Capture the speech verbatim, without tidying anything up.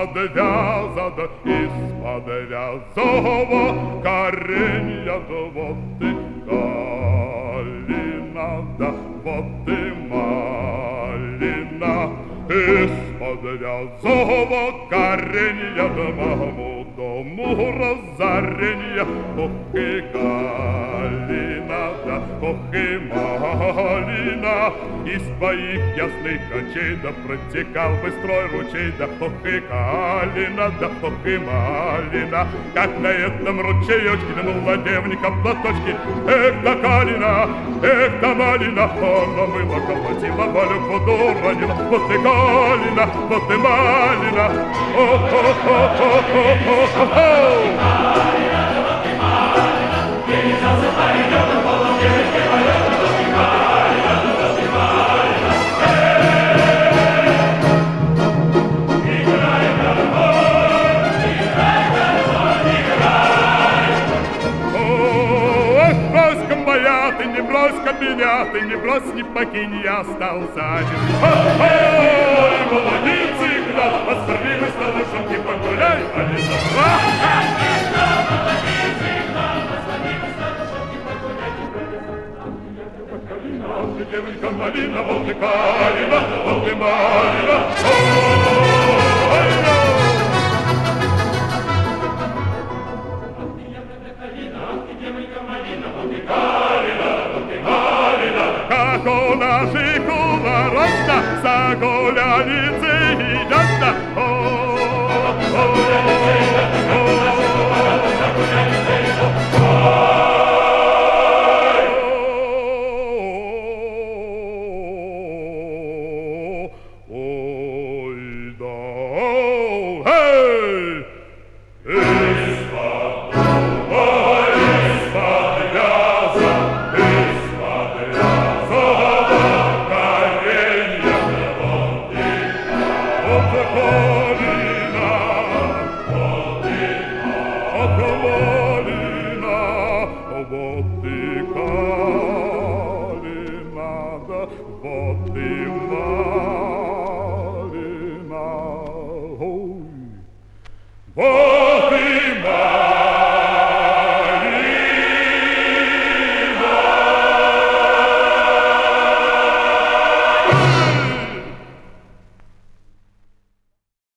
подвязан из-под вязового коренья. Вот ты калина, да вот ты малина, из-под вязового коренья да моему дому разоренья. Ох и калина, да ох и малина, из твоих ясных очей да протекал быстрой ручей. Да ох и калина, да ох и малина, как на этом ручеечке на молодевника платочки. Эх да калина, эх да малина, она мыла, колотила, Валю в воду ранила. Вот и калина, вот и малина, о-хо-хо-хо-хо-хо-хо. Ты не брось меня, ты не брось, не покинь, я остался один. Ой, молодец, игра, посмотри, мы с старушеньки погуляй, Алиса. Вот ты девонька малина, вот ты калина, вот ты малина. Как у наших уларов-то загуляницы идут-то. Ой, да, эй! Вот ты калина, да вот ты